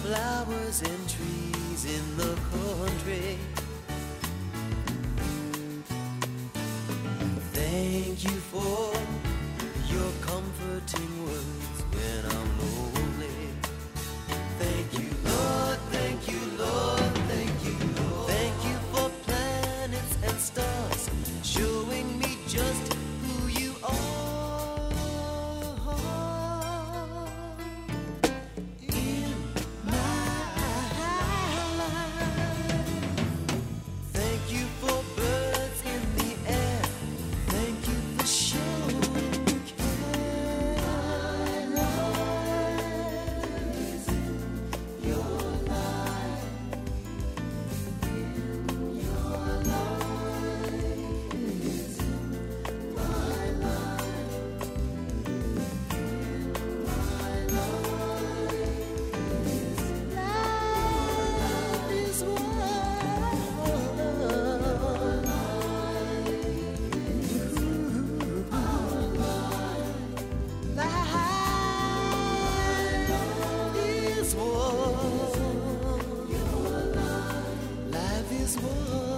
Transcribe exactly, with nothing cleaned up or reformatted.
flowers and trees in the country. Thank you for your comforting words when I'm lonely. Thank you, Lord, thank you, Lord, thank you, Lord. Thank you for planets and stars, showing me just who you are. In my life. Thank you for birds in the air. Thank you for showing care. My life is in your life. In your life is in my life. In my life is love is Life is one. Life is one.